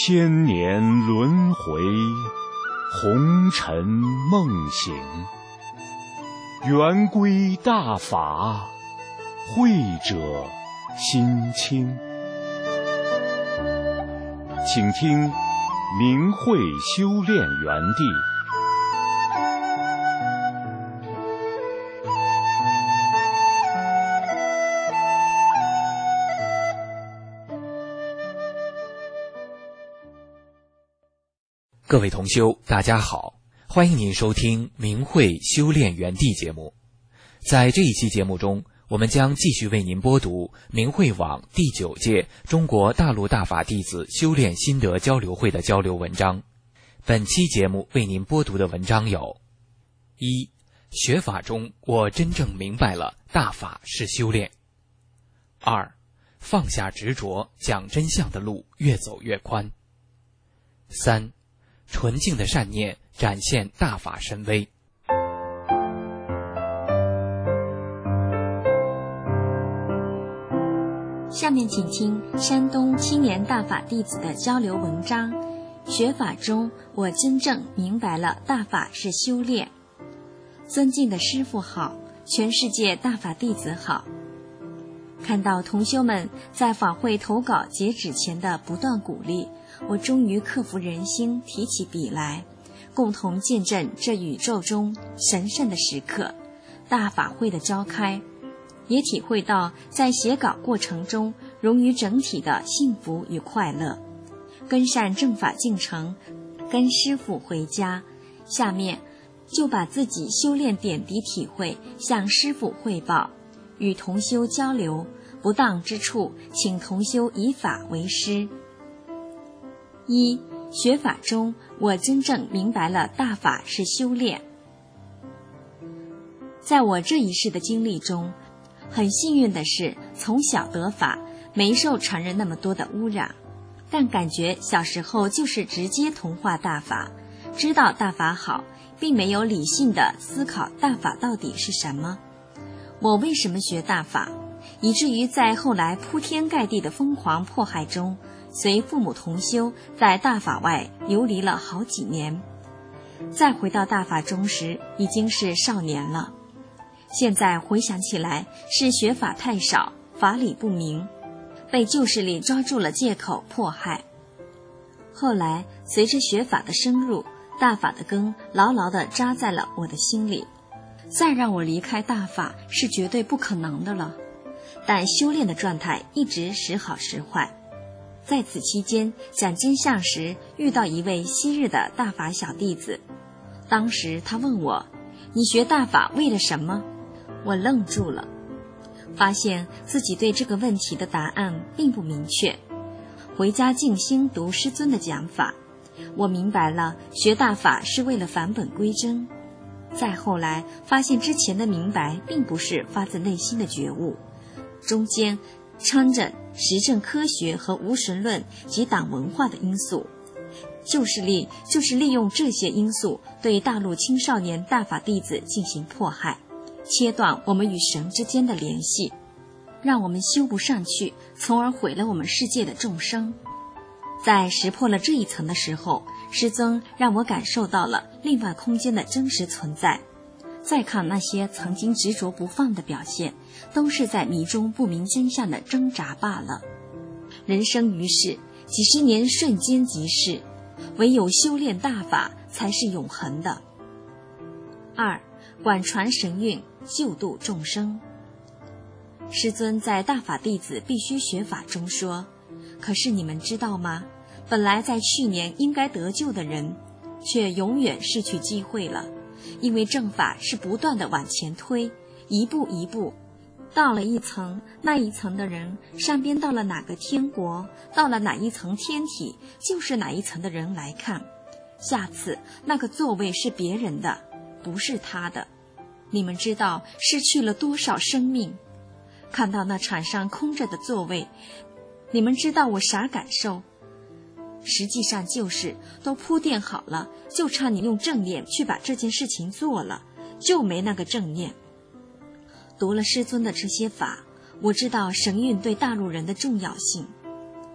千年轮回，红尘梦醒。圆规大法，慧者心清。请听明慧修炼园地。 各位同修，大家好，欢迎您收听明慧修炼园地节目。在这一期节目中，我们将继续为您播读明慧网第9届中国大陆大法弟子修炼心得交流会的交流文章。本期节目为您播读的文章有：一、学法中我真正明白了大法是修炼。二、放下执着，讲真相的路越走越宽。三、纯净的善念展现大法神威。 下面请听山东青年大法弟子的交流文章。学法中，我真正明白了大法是修炼。尊敬的师父好，全世界大法弟子好。看到同修们在法会投稿截止前的不断鼓励，我终于克服人心，提起笔来，共同见证这宇宙中神圣的时刻——大法会的召开，也体会到在写稿过程中融于整体的幸福与快乐。跟上正法进程，跟师父回家，下面就把自己修炼点滴体会向师父汇报，与同修交流，不当之处请同修以法为师。一、学法中我真正明白了大法是修炼。在我这一世的经历中，很幸运的是从小得法，没受常人那么多的污染，但感觉小时候就是直接同化大法，知道大法好，并没有理性的思考大法到底是什么，我为什么学大法，以至于在后来铺天盖地的疯狂迫害中，随父母同修在大法外游离了好几年。再回到大法中时，已经是少年了。现在回想起来，是学法太少，法理不明，被旧势力抓住了借口迫害。后来随着学法的深入，大法的根牢牢地扎在了我的心里，再让我离开大法是绝对不可能的了。但修炼的状态一直时好时坏。在此期间讲真相时，遇到一位昔日的大法小弟子，当时他问我：你学大法为了什么？我愣住了，发现自己对这个问题的答案并不明确。回家静心读师尊的讲法，我明白了学大法是为了返本归真。再后来发现之前的明白并不是发自内心的觉悟，中间掺着实证科学和无神论及党文化的因素。旧势力就是利用这些因素对大陆青少年大法弟子进行迫害，切断我们与神之间的联系，让我们修不上去，从而毁了我们世界的众生。在识破了这一层的时候，师尊让我感受到了另外空间的真实存在。再看那些曾经执着不放的表现，都是在迷中不明真相的挣扎罢了。人生于世，几十年瞬间即逝，唯有修炼大法才是永恒的。二、广传神韵，救度众生。师尊在大法弟子必须学法中说，可是你们知道吗？本来在去年应该得救的人，却永远失去机会了。因为正法是不断的往前推，一步一步，到了一层，那一层的人，上边到了哪个天国，到了哪一层天体，就是哪一层的人来看。下次那个座位是别人的，不是他的。你们知道失去了多少生命？看到那场上空着的座位，你们知道我啥感受？实际上就是都铺垫好了，就差你用正念去把这件事情做了，就没那个正念。读了师尊的这些法，我知道神韵对大陆人的重要性。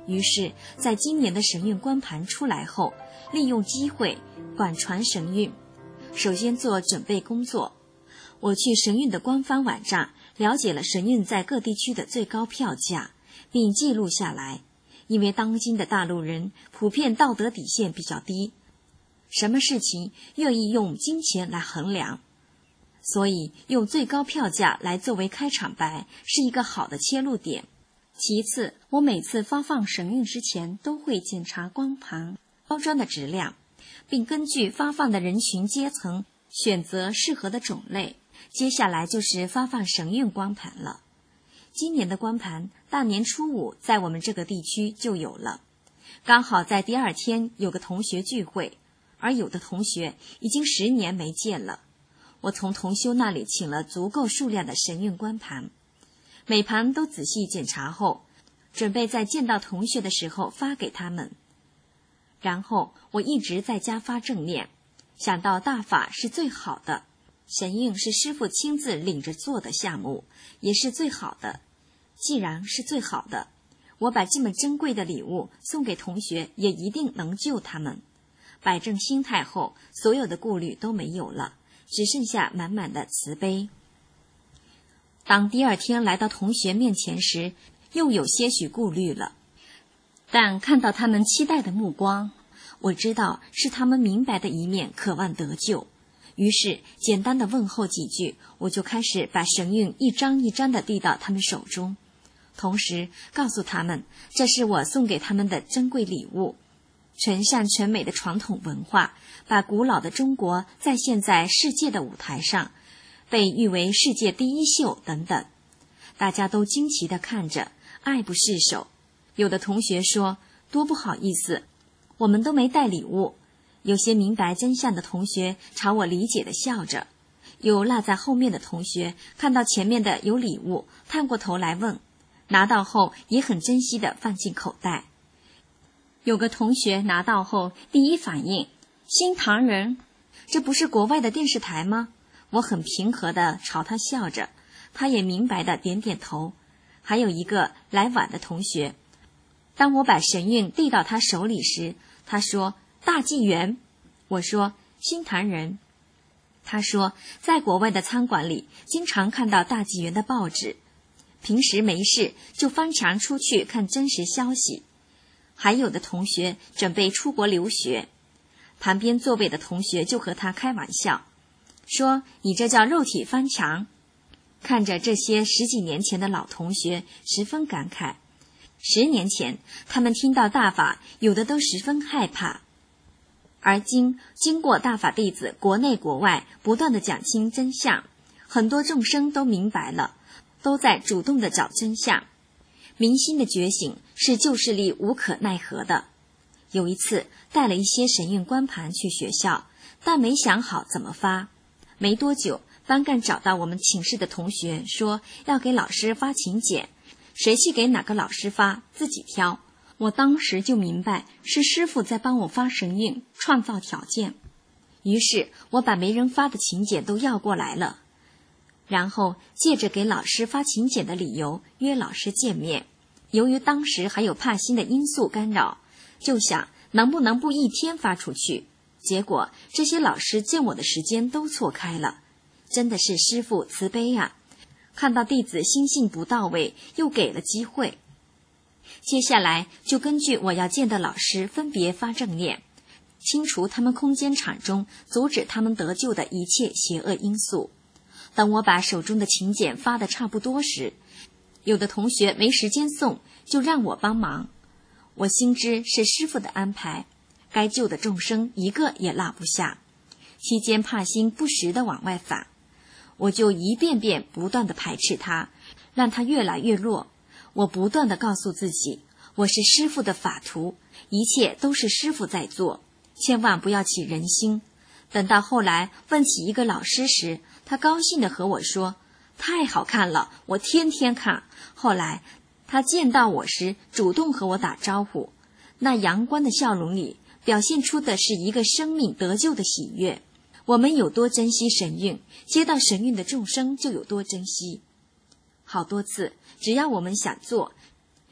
于是在今年的神韵光盘出来后，利用机会广传神韵，首先做准备工作。我去神韵的官方网站了解了神韵在各地区的最高票价，并记录下来。因为当今的大陆人普遍道德底线比较低，什么事情愿意用金钱来衡量，所以用最高票价来作为开场白是一个好的切入点。其次，我每次发放神韵之前都会检查光盘包装的质量，并根据发放的人群阶层选择适合的种类。接下来就是发放神韵光盘了。今年的光盘大年初5在我们这个地区就有了，刚好在第2天有个同学聚会，而有的同学已经10年没见了。我从同修那里请了足够数量的神韵光盘，每盘都仔细检查后，准备在见到同学的时候发给他们。然后我一直在家发正念，想到大法是最好的，神韵是师父亲自领着做的项目，也是最好的。既然是最好的，我把这么珍贵的礼物送给同学，也一定能救他们。摆正心态后，所有的顾虑都没有了，只剩下满满的慈悲。当第2天来到同学面前时，又有些许顾虑了，但看到他们期待的目光，我知道是他们明白的一面，渴望得救。于是简单的问候几句，我就开始把神韵一张一张的递到他们手中，同时告诉他们，这是我送给他们的珍贵礼物，纯善纯美的传统文化，把古老的中国再现在世界的舞台上，被誉为世界第一秀等等。大家都惊奇地看着，爱不释手。有的同学说，多不好意思，我们都没带礼物。有些明白真相的同学朝我理解地笑着，有落在后面的同学看到前面的有礼物，探过头来问，拿到后也很珍惜地放进口袋。有个同学拿到后第一反应，新唐人，这不是国外的电视台吗？我很平和地朝他笑着，他也明白地点点头。还有一个来晚的同学，当我把神韵递到他手里时，他说大纪元，我说新唐人。他说在国外的餐馆里经常看到大纪元的报纸，平时没事就翻墙出去看真实消息。还有的同学准备出国留学，旁边座位的同学就和他开玩笑，说你这叫肉体翻墙。看着这些10几年前的老同学，十分感慨。10年前他们听到大法，有的都十分害怕，而经过大法弟子国内国外不断地讲清真相，很多众生都明白了，都在主动地找真相。明心的觉醒是旧势力无可奈何的。有一次带了一些神韵光盘去学校，但没想好怎么发。没多久，班干找到我们寝室的同学，说要给老师发请柬，谁去给哪个老师发，自己挑。我当时就明白是师父在帮我发神韵，创造条件。于是我把没人发的请柬都要过来了，然后借着给老师发请柬的理由约老师见面。由于当时还有怕新的因素干扰，就想能不能不一天发出去。结果这些老师见我的时间都错开了，真的是师父慈悲啊！看到弟子心性不到位，又给了机会。接下来就根据我要见的老师分别发正念，清除他们空间场中阻止他们得救的一切邪恶因素。等我把手中的请柬发得差不多时，有的同学没时间送，就让我帮忙。我心知是师父的安排，该救的众生一个也落不下。期间怕心不时地往外反，我就一遍遍不断地排斥他，让他越来越弱。我不断地告诉自己，我是师父的法徒，一切都是师父在做，千万不要起人心。等到后来问起一个老师时，他高兴地和我说，太好看了，我天天看。后来他见到我时主动和我打招呼，那阳光的笑容里表现出的是一个生命得救的喜悦。我们有多珍惜神韵，接到神韵的众生就有多珍惜。好多次只要我们想做，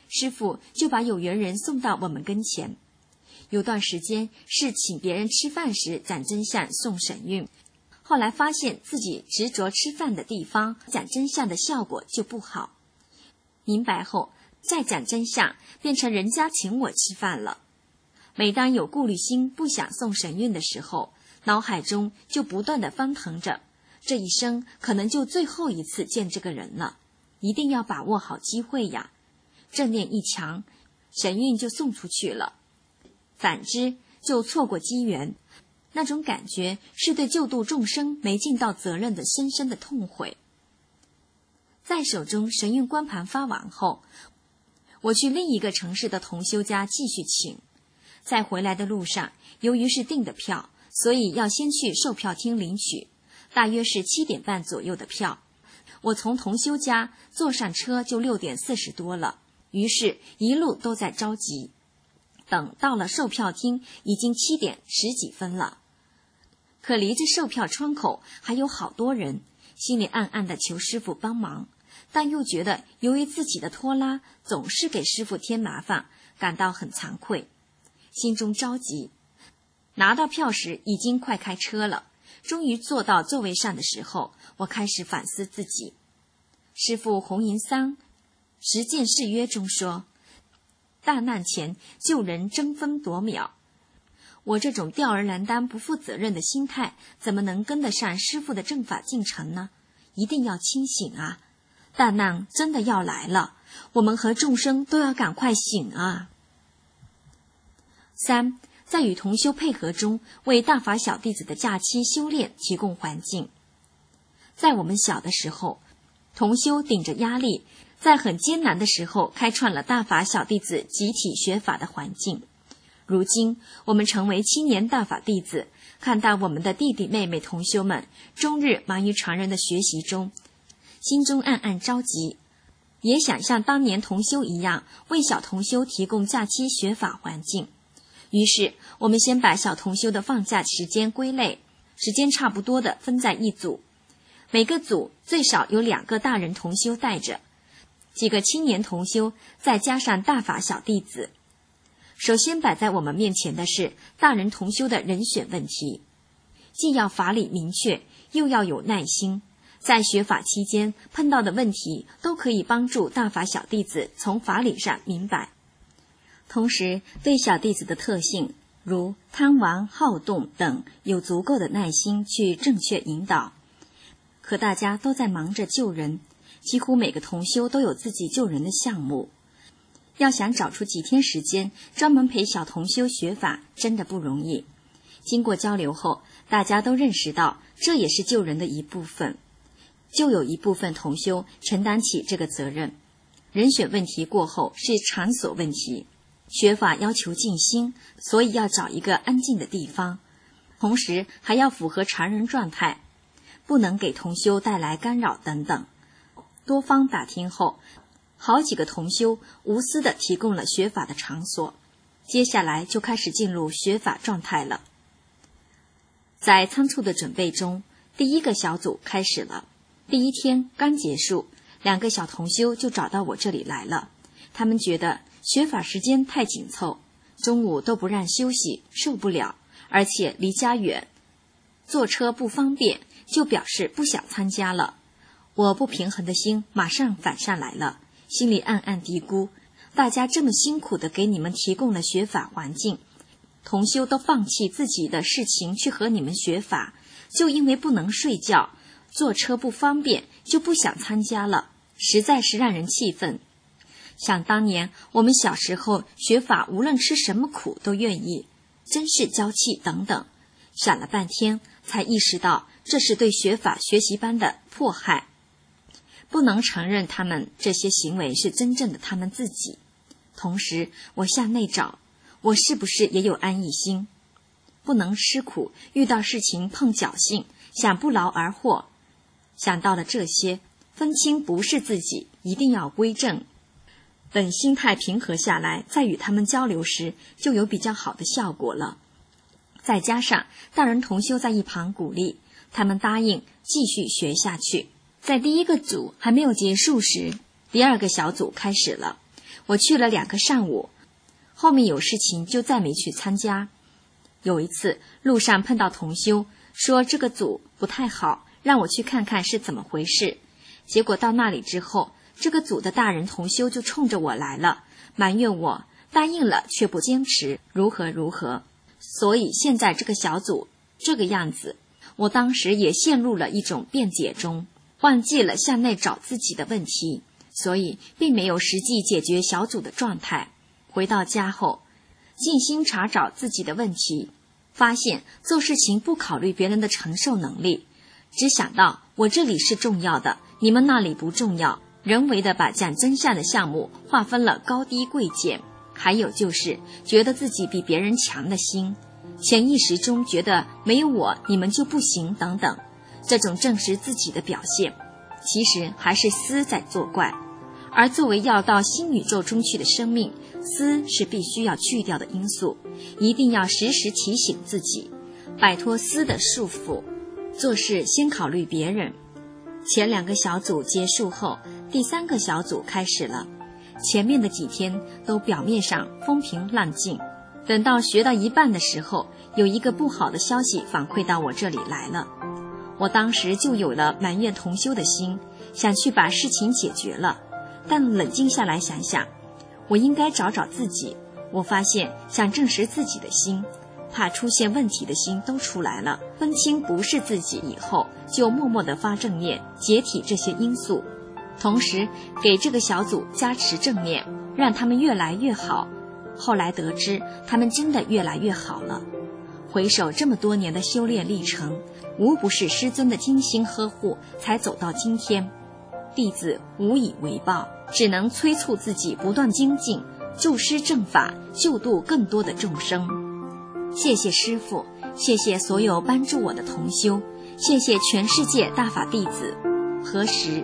师父就把有缘人送到我们跟前。有段时间是请别人吃饭时展真相送神韵，后来发现自己执着吃饭的地方展真相的效果就不好，明白后再展真相变成人家请我吃饭了。每当有顾虑心不想送神韵的时候，脑海中就不断地翻腾着，这一生可能就最后一次见这个人了，一定要把握好机会呀。正念一强，神韵就送出去了，反之就错过机缘。那种感觉是对救度众生没尽到责任的深深的痛悔。在手中神韵光盘发完后，我去另一个城市的同修家继续请。在回来的路上，由于是订的票，所以要先去售票厅领取，大约是7点半左右的票。我从同修家坐上车就6点40多了，于是一路都在着急。等到了售票厅，已经7点10几分了。可离着售票窗口还有好多人，心里暗暗地求师父帮忙，但又觉得由于自己的拖拉总是给师父添麻烦，感到很惭愧，心中着急。拿到票时已经快开车了，终于坐到座位上的时候，我开始反思自己。师父弘银桑实践誓约中说，大难前救人争分夺秒，我这种吊儿郎当不负责任的心态怎么能跟得上师父的正法进程呢？一定要清醒啊，大难真的要来了，我们和众生都要赶快醒啊。3，在与同修配合中，为大法小弟子的假期修炼提供环境。在我们小的时候，同修顶着压力，在很艰难的时候开创了大法小弟子集体学法的环境。如今我们成为青年大法弟子，看到我们的弟弟妹妹同修们终日忙于常人的学习中，心中暗暗着急，也想像当年同修一样，为小同修提供假期学法环境。于是我们先把小同修的放假时间归类，时间差不多的分在一组，每个组最少有2个大人同修带着，几个青年同修，再加上大法小弟子。首先摆在我们面前的是大人同修的人选问题，既要法理明确，又要有耐心，在学法期间碰到的问题都可以帮助大法小弟子从法理上明白。同时对小弟子的特性，如贪玩、好动等，有足够的耐心去正确引导。可大家都在忙着救人，几乎每个同修都有自己救人的项目，要想找出几天时间专门陪小同修学法，真的不容易。经过交流后，大家都认识到这也是救人的一部分，就有一部分同修承担起这个责任。人选问题过后是场所问题，学法要求静心，所以要找一个安静的地方，同时还要符合常人状态，不能给同修带来干扰等等。多方打听后，好几个同修无私地提供了学法的场所，接下来就开始进入学法状态了。在仓促的准备中，第1个小组开始了。第1天刚结束，2个小同修就找到我这里来了，他们觉得学法时间太紧凑，中午都不让休息，受不了，而且离家远，坐车不方便，就表示不想参加了。我不平衡的心马上反上来了，心里暗暗嘀咕，大家这么辛苦地给你们提供了学法环境，同修都放弃自己的事情去和你们学法，就因为不能睡觉，坐车不方便，就不想参加了，实在是让人气愤。想当年我们小时候学法，无论吃什么苦都愿意，真是娇气等等。想了半天才意识到这是对学法学习班的迫害，不能承认他们这些行为是真正的他们自己。同时我向内找，我是不是也有安逸心？不能吃苦，遇到事情碰侥幸，想不劳而获。想到了这些，分清不是自己，一定要归正。等心态平和下来，再与他们交流时，就有比较好的效果了。再加上大人同修在一旁鼓励，他们答应继续学下去。在第1个组还没有结束时，第2个小组开始了。 我去了2个上午，后面有事情就再没去参加。有一次路上碰到同修，说这个组不太好，让我去看看是怎么回事。结果到那里之后，这个组的大人同修就冲着我来了，埋怨我答应了却不坚持，如何如何。所以现在这个小组这个样子，我当时也陷入了一种辩解中，忘记了向内找自己的问题，所以并没有实际解决小组的状态。回到家后，静心查找自己的问题，发现做事情不考虑别人的承受能力，只想到我这里是重要的，你们那里不重要，人为的把讲真相的项目划分了高低贵贱。还有就是觉得自己比别人强的心，潜意识中觉得没有我你们就不行等等，这种证实自己的表现，其实还是思在作怪。而作为要到新宇宙中去的生命，思是必须要去掉的因素，一定要时时提醒自己，摆脱思的束缚，做事先考虑别人。前2个小组结束后，第3个小组开始了。前面的几天都表面上风平浪静，等到学到一半的时候，有一个不好的消息反馈到我这里来了。我当时就有了埋怨同修的心，想去把事情解决了。但冷静下来想想，我应该找找自己。我发现想证实自己的心，怕出现问题的心都出来了，分清不是自己以后，就默默地发正念，解体这些因素。同时给这个小组加持正念，让他们越来越好。后来得知他们真的越来越好了。回首这么多年的修炼历程，无不是师尊的精心呵护才走到今天。弟子无以为报，只能催促自己不断精进，助师正法，救度更多的众生。谢谢师父，谢谢所有帮助我的同修，谢谢全世界大法弟子。何时？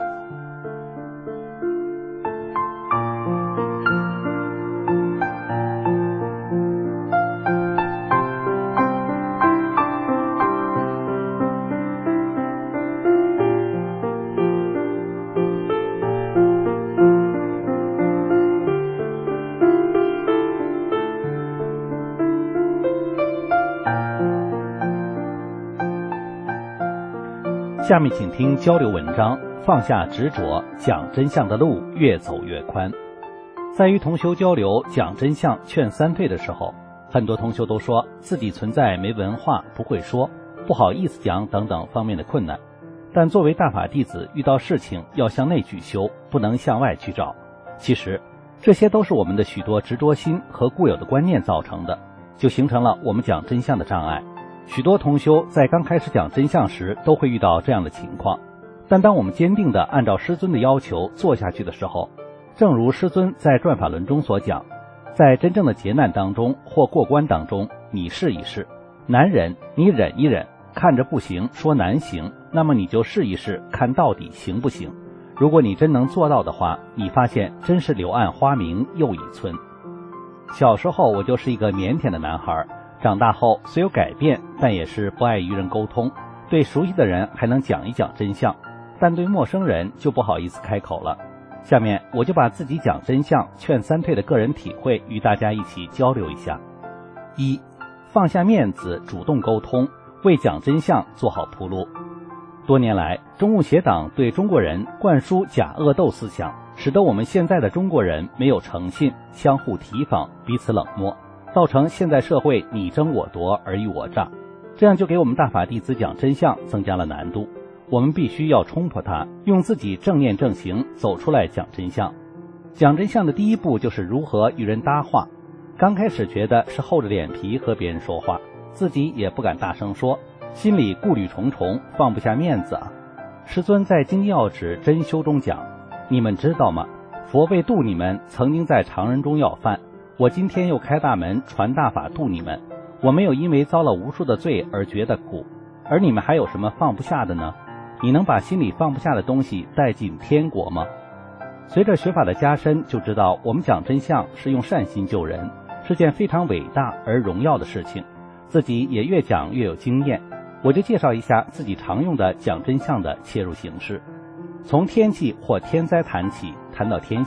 下面请听交流文章，放下执着，讲真相的路越走越宽。在与同修交流讲真相劝三退的时候，很多同修都说自己存在没文化，不会说，不好意思讲等等方面的困难。但作为大法弟子，遇到事情要向内去修，不能向外去找。其实这些都是我们的许多执着心和固有的观念造成的，就形成了我们讲真相的障碍。许多同修在刚开始讲真相时都会遇到这样的情况，但当我们坚定地按照师尊的要求做下去的时候，正如师尊在转法轮中所讲，在真正的劫难当中或过关当中，你试一试，难忍你忍一忍，看着不行说难行，那么你就试一试，看到底行不行。如果你真能做到的话，你发现真是柳暗花明又一村。小时候我就是一个腼腆的男孩，长大后虽有改变，但也是不爱与人沟通，对熟悉的人还能讲一讲真相，但对陌生人就不好意思开口了。下面我就把自己讲真相劝三退的个人体会与大家一起交流一下。1. 放下面子，主动沟通，为讲真相做好铺路。多年来，中共邪党对中国人灌输假恶斗思想，使得我们现在的中国人没有诚信，相互提防，彼此冷漠，造成现在社会你争我夺，尔虞我诈，这样就给我们大法弟子讲真相增加了难度。我们必须要冲破它，用自己正念正行走出来讲真相。讲真相的第一步就是如何与人搭话。刚开始觉得是厚着脸皮和别人说话，自己也不敢大声说，心里顾虑重重，放不下面子啊。师尊在经济要旨真修中讲，你们知道吗？佛为度你们，曾经在常人中要饭，我今天又开大门传大法度你们，我没有因为遭了无数的罪而觉得苦，而你们还有什么放不下的呢？你能把心里放不下的东西带进天国吗？随着学法的加深，就知道我们讲真相是用善心救人，是件非常伟大而荣耀的事情，自己也越讲越有经验。我就介绍一下自己常用的讲真相的切入形式。从天气或天灾谈起，谈到天象，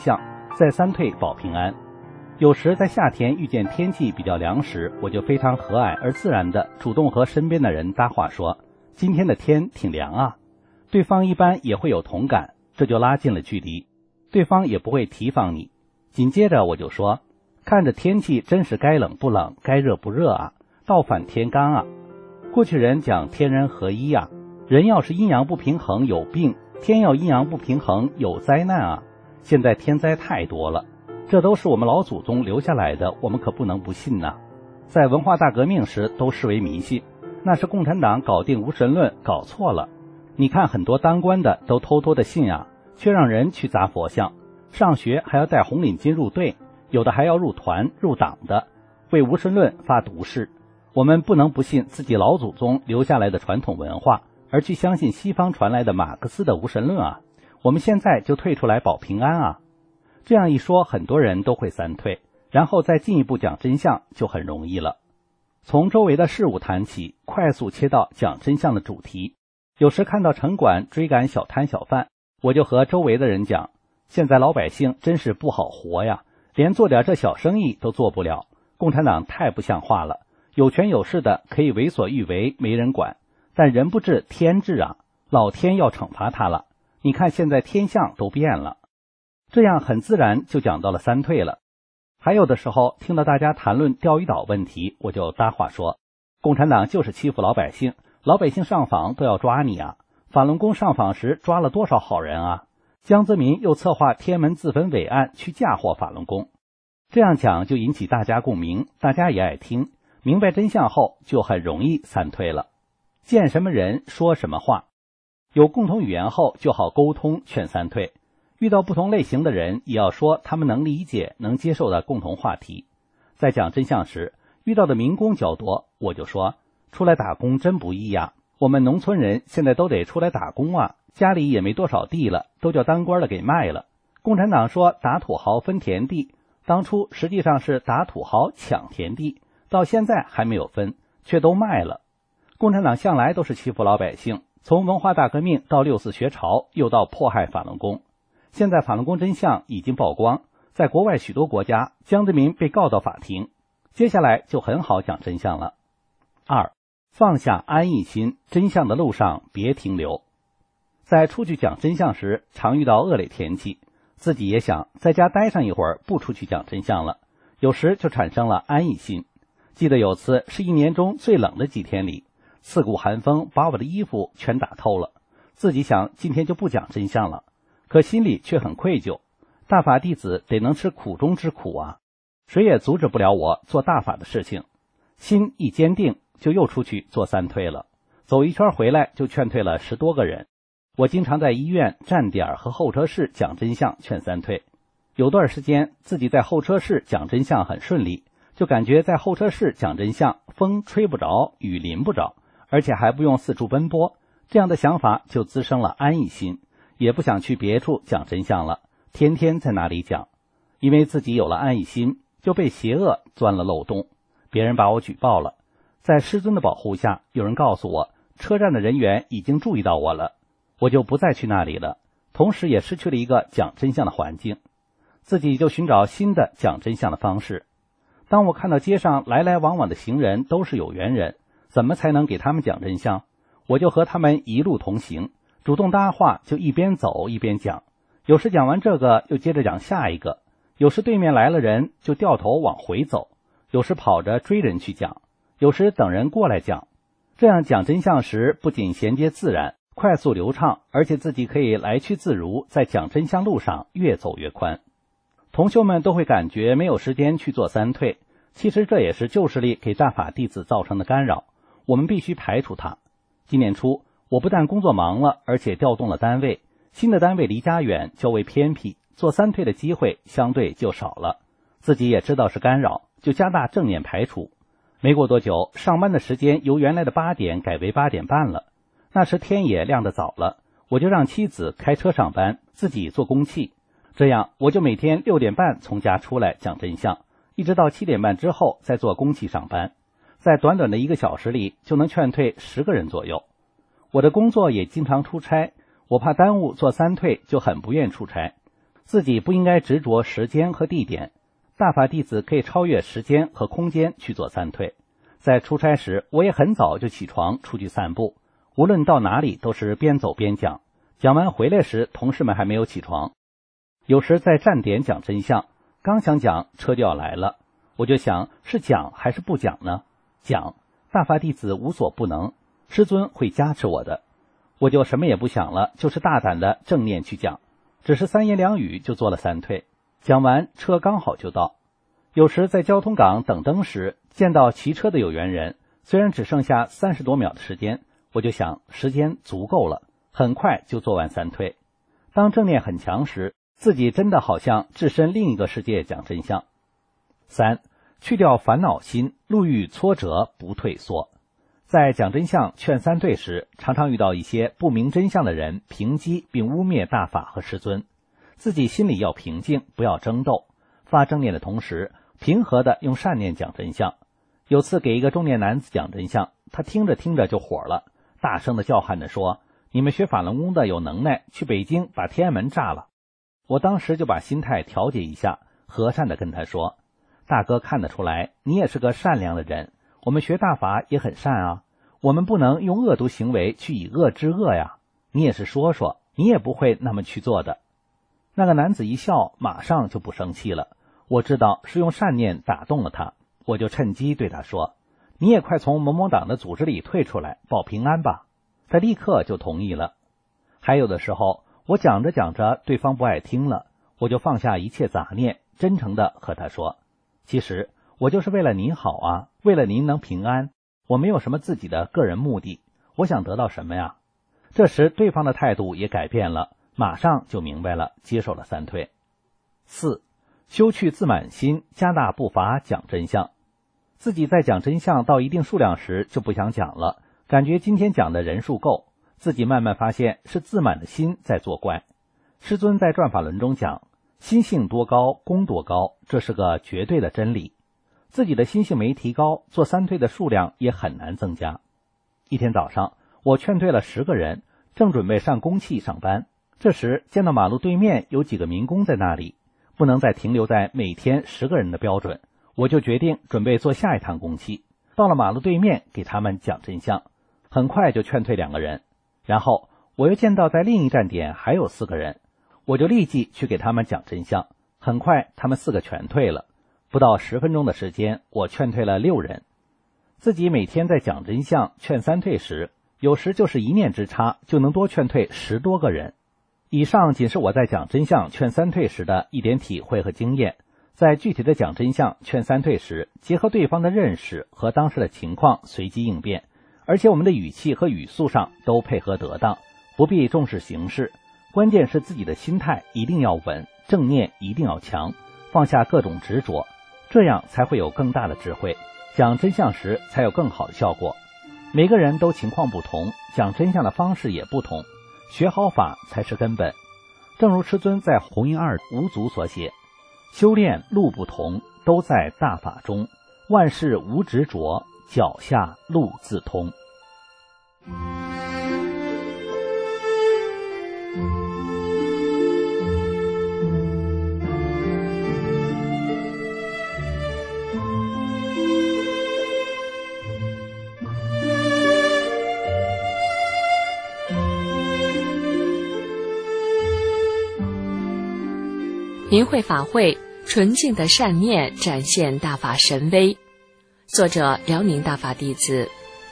在三退保平安。有时在夏天遇见天气比较凉时，我就非常和蔼而自然地主动和身边的人搭话说，今天的天挺凉啊。对方一般也会有同感，这就拉近了距离，对方也不会提防你。紧接着我就说，看着天气真是该冷不冷，该热不热啊，倒反天干啊。过去人讲天人合一啊，人要是阴阳不平衡有病，天要阴阳不平衡有灾难啊。现在天灾太多了，这都是我们老祖宗留下来的，我们可不能不信呐。在文化大革命时都视为迷信，那是共产党搞定无神论搞错了。你看很多当官的都偷偷的信啊，却让人去砸佛像，上学还要带红领巾入队，有的还要入团入党的，为无神论发毒誓。我们不能不信自己老祖宗留下来的传统文化，而去相信西方传来的马克思的无神论啊。我们现在就退出来保平安啊。这样一说，很多人都会三退，然后再进一步讲真相就很容易了。从周围的事物谈起，快速切到讲真相的主题。有时看到城管追赶小摊小贩，我就和周围的人讲，现在老百姓真是不好活呀，连做点这小生意都做不了，共产党太不像话了，有权有势的可以为所欲为，没人管，但人不治天治啊，老天要惩罚他了。你看现在天象都变了。这样很自然就讲到了三退了。还有的时候听到大家谈论钓鱼岛问题，我就搭话说，共产党就是欺负老百姓，老百姓上访都要抓你啊，法轮功上访时抓了多少好人啊，江泽民又策划天安门自焚伪案去嫁祸法轮功。这样讲就引起大家共鸣，大家也爱听，明白真相后就很容易三退了。见什么人说什么话，有共同语言后就好沟通，劝三退。遇到不同类型的人，也要说他们能理解能接受的共同话题。在讲真相时，遇到的民工较多，我就说，出来打工真不易呀，我们农村人现在都得出来打工啊，家里也没多少地了，都叫当官的给卖了。共产党说打土豪分田地，当初实际上是打土豪抢田地，到现在还没有分，却都卖了。共产党向来都是欺负老百姓，从文化大革命到六四学潮，又到迫害法轮功。现在法轮功真相已经曝光，在国外许多国家，江泽民被告到法庭，接下来就很好讲真相了。2. 放下安逸心，真相的路上别停留。在出去讲真相时，常遇到恶劣天气，自己也想在家待上一会儿，不出去讲真相了，有时就产生了安逸心。记得有次是一年中最冷的几天里，刺骨寒风把我的衣服全打透了，自己想今天就不讲真相了，可心里却很愧疚，大法弟子得能吃苦中之苦啊，谁也阻止不了我做大法的事情。心一坚定，就又出去做三退了，走一圈回来就劝退了10多个人。我经常在医院、站点和候车室讲真相劝三退。有段时间自己在候车室讲真相很顺利，就感觉在候车室讲真相，风吹不着，雨淋不着，而且还不用四处奔波，这样的想法就滋生了安逸心，也不想去别处讲真相了，天天在那里讲。因为自己有了安逸心，就被邪恶钻了漏洞，别人把我举报了。在师尊的保护下，有人告诉我，车站的人员已经注意到我了，我就不再去那里了，同时也失去了一个讲真相的环境，自己就寻找新的讲真相的方式。当我看到街上来来往往的行人都是有缘人，怎么才能给他们讲真相？我就和他们一路同行，主动搭话，就一边走一边讲，有时讲完这个又接着讲下一个，有时对面来了人就掉头往回走，有时跑着追人去讲，有时等人过来讲。这样讲真相时不仅衔接自然快速流畅，而且自己可以来去自如，在讲真相路上越走越宽。同修们都会感觉没有时间去做三退，其实这也是旧势力给大法弟子造成的干扰，我们必须排除它。今年初我不但工作忙了，而且调动了单位，新的单位离家远，较为偏僻，做三退的机会相对就少了，自己也知道是干扰，就加大正念排除。没过多久，上班的时间由原来的8点改为8点半了，那时天也亮得早了，我就让妻子开车上班，自己做公器，这样我就每天6点半从家出来讲真相，一直到7点半之后再做公器上班，在短短的1个小时里就能劝退10个人左右。我的工作也经常出差，我怕耽误做三退，就很不愿出差。 自己不应该执着时间和地点，大法弟子可以超越时间和空间去做三退。在出差时，我也很早就起床出去散步，无论到哪里都是边走边讲，讲完回来时同事们还没有起床。有时在站点讲真相，刚想讲车就要来了，我就想是讲还是不讲呢？讲，大法弟子无所不能，师尊会加持我的，我就什么也不想了，就是大胆的正念去讲，只是3言2语就做了三退，讲完车刚好就到。有时在交通岗等灯时见到骑车的有缘人，虽然只剩下30多秒的时间，我就想时间足够了，很快就做完三退。当正念很强时，自己真的好像置身另一个世界讲真相。3. 去掉烦恼心，路遇挫折不退缩。在讲真相劝三退时，常常遇到一些不明真相的人评击并污蔑大法和师尊，自己心里要平静，不要争斗，发正念的同时平和地用善念讲真相。有次给一个中年男子讲真相，他听着听着就火了，大声地叫喊着说，你们学法轮功的有能耐，去北京把天安门炸了。我当时就把心态调节一下，和善地跟他说，大哥看得出来你也是个善良的人，我们学大法也很善啊，我们不能用恶毒行为去以恶制恶呀，你也是说说，你也不会那么去做的。那个男子一笑，马上就不生气了，我知道是用善念打动了他，我就趁机对他说，你也快从某某党的组织里退出来，保平安吧。他立刻就同意了。还有的时候我讲着讲着对方不爱听了，我就放下一切杂念，真诚地和他说，其实我就是为了您好啊，为了您能平安，我没有什么自己的个人目的，我想得到什么呀？这时对方的态度也改变了，马上就明白了，接受了三退。4. 修去自满心，加大步伐讲真相。自己在讲真相到一定数量时就不想讲了，感觉今天讲的人数够，自己慢慢发现是自满的心在作怪。师尊在转法轮中讲，心性多高功多高，这是个绝对的真理。自己的心性没提高，做三退的数量也很难增加。一天早上，我劝退了10个人，正准备上公器上班，这时见到马路对面有几个民工在那里，不能再停留在每天10个人的标准，我就决定准备做下一趟公器，到了马路对面给他们讲真相，很快就劝退2个人。然后我又见到在另一站点还有4个人，我就立即去给他们讲真相，很快他们4个全退了。不到10分钟的时间，我劝退了6人。自己每天在讲真相劝三退时，有时就是一念之差就能多劝退10多个人。以上仅是我在讲真相劝三退时的一点体会和经验，在具体的讲真相劝三退时，结合对方的认识和当时的情况随机应变，而且我们的语气和语速上都配合得当，不必重视形式，关键是自己的心态一定要稳，正念一定要强，放下各种执着，这样才会有更大的智慧，讲真相时才有更好的效果。每个人都情况不同，讲真相的方式也不同，学好法才是根本。正如师尊在弘音2五祖所写，修炼路不同，都在大法中，万事无执着，脚下路自通。 明慧法会，纯净的善念展现大法神威。作者：辽宁大法弟子。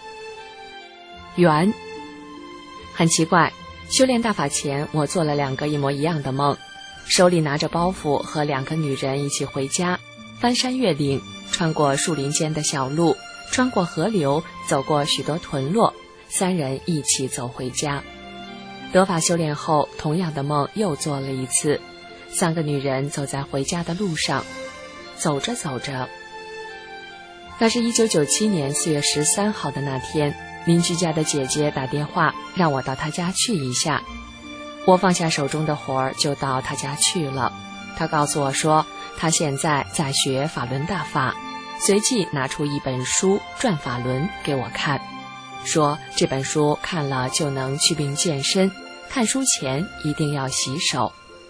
缘。很奇怪，修炼大法前，我做了2个一模一样的梦，手里拿着包袱，和2个女人一起回家，翻山越岭，穿过树林间的小路，穿过河流，走过许多屯落，3人一起走回家。得法修炼后，同样的梦又做了一次。3个女人走在回家的路上，走着走着，那是1997年4月13号的那天，邻居家的姐姐打电话让我到她家去一下。我放下手中的活儿就到她家去了。她告诉我说，她现在在学法轮大法，随即拿出一本书《转法轮》给我看，说这本书看了就能祛病健身，看书前一定要洗手。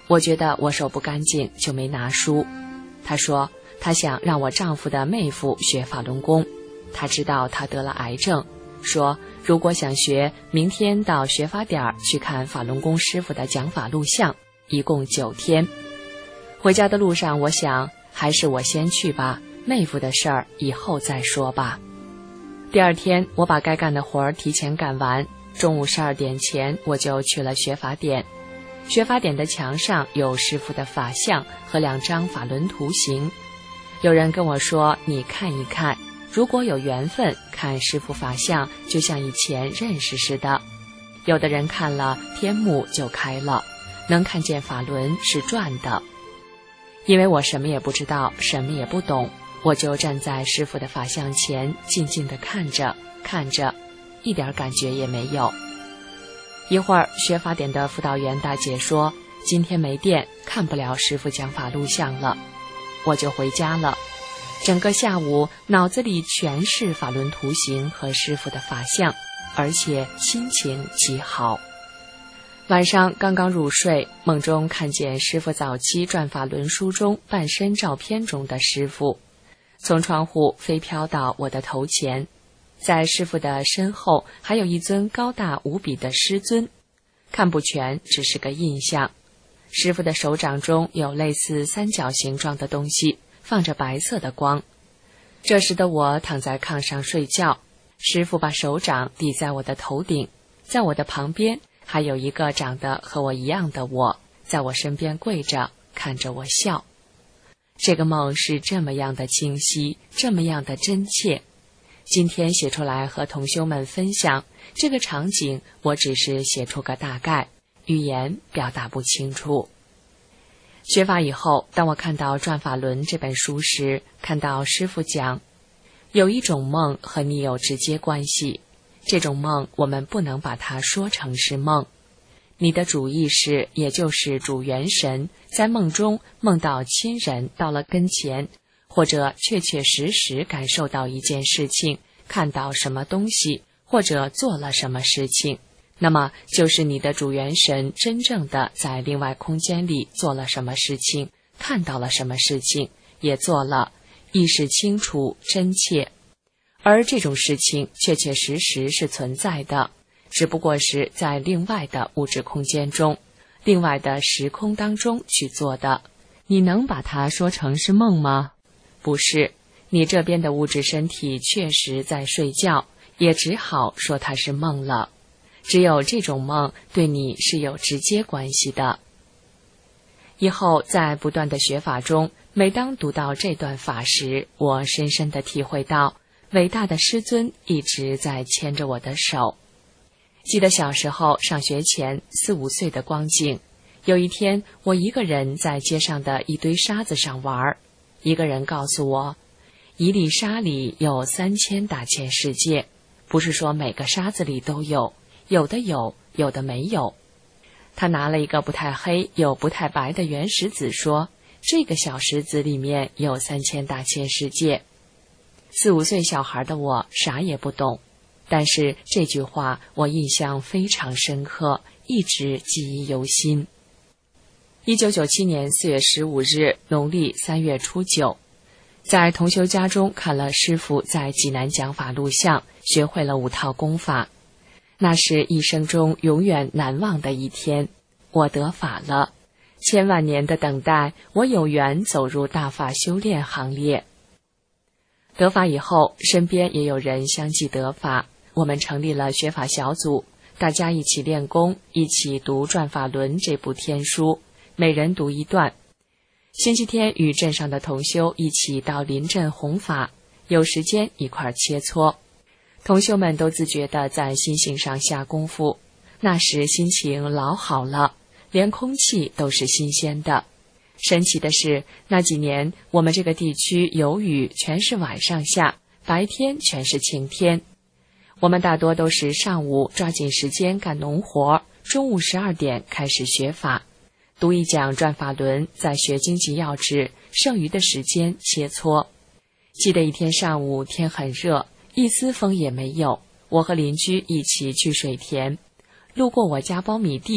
我觉得我手不干净，就没拿书。她说她想让我丈夫的妹夫学法轮功，她知道他得了癌症，说如果想学，明天到学法点去看法轮功师傅的讲法录像，一共9天。回家的路上，我想还是我先去吧，妹夫的事儿以后再说吧。第二天，我把该干的活儿提前干完，中午12点前我就去了学法点。学法点的墙上有师傅的法像和2张法轮图形。有人跟我说，你看一看，如果有缘分，看师傅法像就像以前认识似的。有的人看了天目就开了，能看见法轮是转的。因为我什么也不知道，什么也不懂，我就站在师傅的法像前，静静地看着，一点感觉也没有。一会儿，学法点的辅导员大姐说，今天没电，看不了师傅讲法录像了。我就回家了。整个下午，脑子里全是法轮图形和师傅的法像，而且心情极好。晚上刚刚入睡，梦中看见师傅早期转法轮书中半身照片中的师傅，从窗户飞飘到我的头前。在师傅的身后还有一尊高大无比的师尊，看不全，只是个印象。师傅的手掌中有类似三角形状的东西，放着白色的光。这时的我躺在炕上睡觉，师傅把手掌抵在我的头顶，在我的旁边还有一个长得和我一样的我，在我身边跪着，看着我笑。这个梦是这么样的清晰，这么样的真切。今天写出来和同修们分享，这个场景我只是写出个大概，语言表达不清楚。学法以后，当我看到《转法轮》这本书时，看到师父讲，有一种梦和你有直接关系，这种梦我们不能把它说成是梦。你的主意识，也就是主元神，在梦中梦到亲人到了跟前，或者确确实实感受到一件事情，看到什么东西，或者做了什么事情，那么就是你的主元神真正的在另外空间里做了什么事情，看到了什么事情，也做了，意识清楚真切。而这种事情确确实实是存在的，只不过是在另外的物质空间中，另外的时空当中去做的。你能把它说成是梦吗？不是，你这边的物质身体确实在睡觉，也只好说它是梦了。只有这种梦对你是有直接关系的。以后在不断的学法中，每当读到这段法时，我深深地体会到伟大的师尊一直在牵着我的手。记得小时候上学前4、5岁的光景，有一天我一个人在街上的一堆沙子上玩，一个人告诉我，一粒沙里有3000大千世界，不是说每个沙子里都有，有的有，有的没有。他拿了一个不太黑又不太白的原石子说，这个小石子里面有3000大千世界。4、5岁小孩的我啥也不懂，但是这句话我印象非常深刻，一直记忆犹新。1997年4月15日，农历3月初9，在同修家中看了师父在济南讲法录像，学会了5套功法。那是一生中永远难忘的一天，我得法了。千万年的等待，我有缘走入大法修炼行列。得法以后，身边也有人相继得法，我们成立了学法小组，大家一起练功，一起读《转法轮》这部天书，每人读一段。星期天与镇上的同修一起到邻镇弘法，有时间一块切磋。同修们都自觉地在心性上下功夫，那时心情老好了，连空气都是新鲜的。神奇的是，那几年我们这个地区有雨全是晚上下，白天全是晴天。我们大多都是上午抓紧时间干农活，中午12点开始学法，读一讲转法轮，再学经济要旨，剩余的时间切磋。记得一天上午天很热，一丝风也没有，我和邻居一起去水田，路过我家苞米地，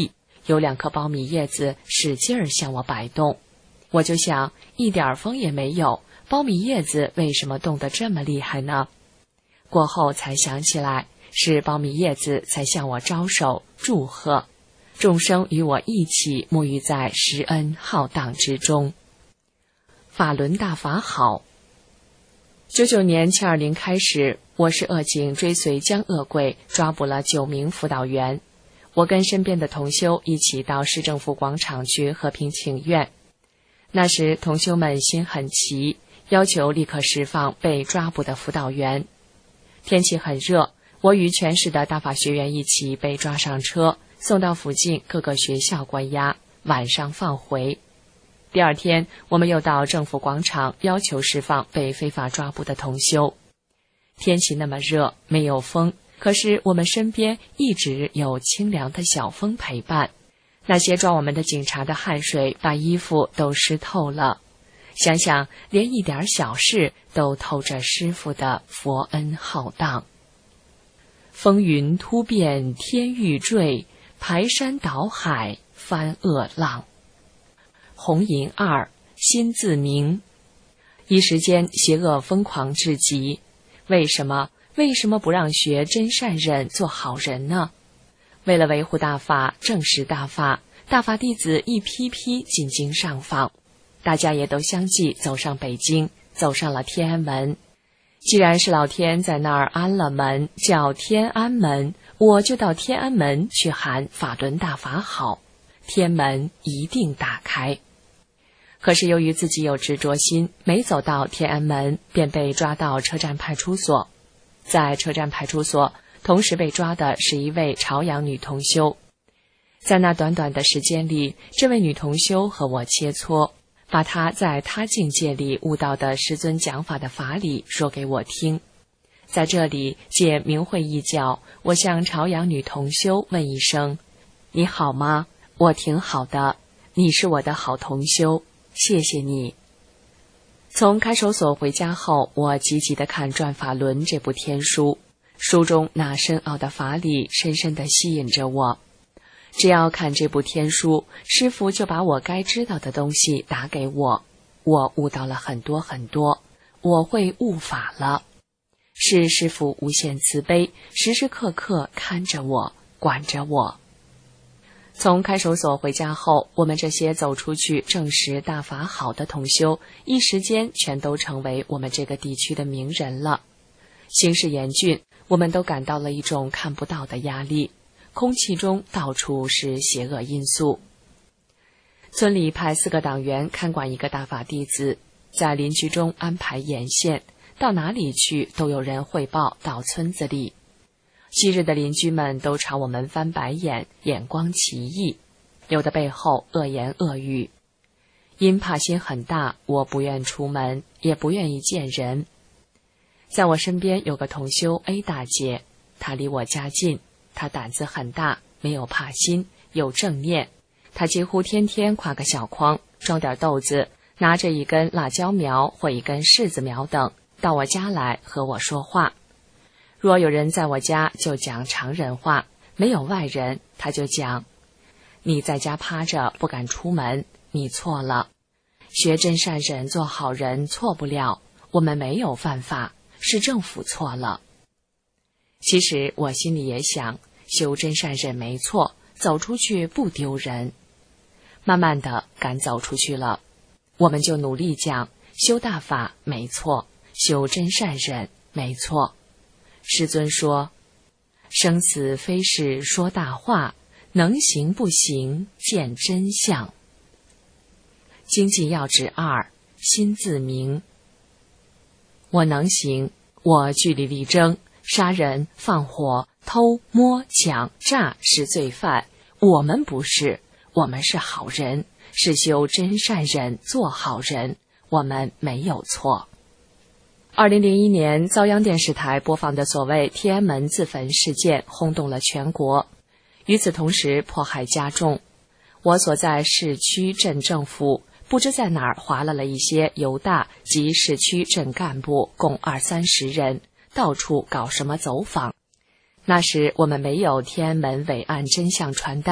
有2颗苞米叶子使劲儿向我摆动。我就想，一点风也没有，苞米叶子为什么动得这么厉害呢？过后才想起来，是苞米叶子在向我招手祝贺，众生与我一起沐浴在施恩浩荡之中。法轮大法好。99年720开始，我市恶警追随江恶贵，抓捕了9名辅导员。我跟身边的同修一起到市政府广场去和平请愿。那时同修们心很齐，要求立刻释放被抓捕的辅导员。天气很热，我与全市的大法学员一起被抓上车，送到附近各个学校关押，晚上放回。第2天，我们又到政府广场要求释放被非法抓捕的同修。天气那么热，没有风，可是我们身边一直有清凉的小风陪伴。那些抓我们的警察的汗水把衣服都湿透了，想想连一点小事都透着师父的佛恩浩荡。风云突变天欲坠，排山倒海翻恶浪。红银2，心自明。一时间邪恶疯狂至极，为什么不让学真善忍做好人呢？为了维护大法，证实大法，大法弟子一批批进京上访，大家也都相继走上北京，走上了天安门。既然是老天在那儿安了门，叫天安门，我就到天安门去喊法轮大法好，天门一定打开。可是由于自己有执着心，没走到天安门，便被抓到车站派出所。在车站派出所，同时被抓的是一位朝阳女同修。在那短短的时间里，这位女同修和我切磋，把她在她境界里悟到的师尊讲法的法理说给我听。在这里借明慧一角，我向朝阳女同修问一声：你好吗？我挺好的，你是我的好同修，谢谢你。从看守所回家后，我积极地看《转法轮》这部天书，书中那深奥的法理深深地吸引着我。只要看这部天书，师父就把我该知道的东西打给我，我悟到了很多很多，我会悟法了。是师父无限慈悲，时时刻刻看着我，管着我。从看守所回家后，我们这些走出去证实大法好的同修，一时间全都成为我们这个地区的名人了。形势严峻，我们都感到了一种看不到的压力，空气中到处是邪恶因素。村里派4个党员看管一个大法弟子，在邻居中安排眼线，到哪里去都有人汇报到村子里。昔日的邻居们都朝我们翻白眼，眼光奇异，有的背后恶言恶语。因怕心很大，我不愿出门，也不愿意见人。在我身边有个同修 A 大姐，她离我家近，她胆子很大，没有怕心，有正念。她几乎天天挎个小筐，装点豆子，拿着一根辣椒苗或一根柿子苗等，到我家来和我说话。若有人在我家，就讲常人话，没有外人，他就讲：你在家趴着不敢出门，你错了。学真善忍做好人错不了，我们没有犯法，是政府错了。其实我心里也想，修真善忍没错，走出去不丢人。慢慢的敢走出去了，我们就努力讲，修大法没错，修真善忍没错。师尊说，生死非是说大话，能行不行见真相。经济要旨2，心自明。我能行，我据理力争，杀人放火偷摸抢诈是罪犯，我们不是，我们是好人，是修真善忍做好人，我们没有错。2001年，遭央电视台播放的所谓天安门自焚事件轰动了全国。与此同时，迫害加重。我所在市区镇政府不知在哪儿划拉了一些犹大及市区镇干部，共20-30人，到处搞什么走访。那时我们没有天安门伟岸真相传单，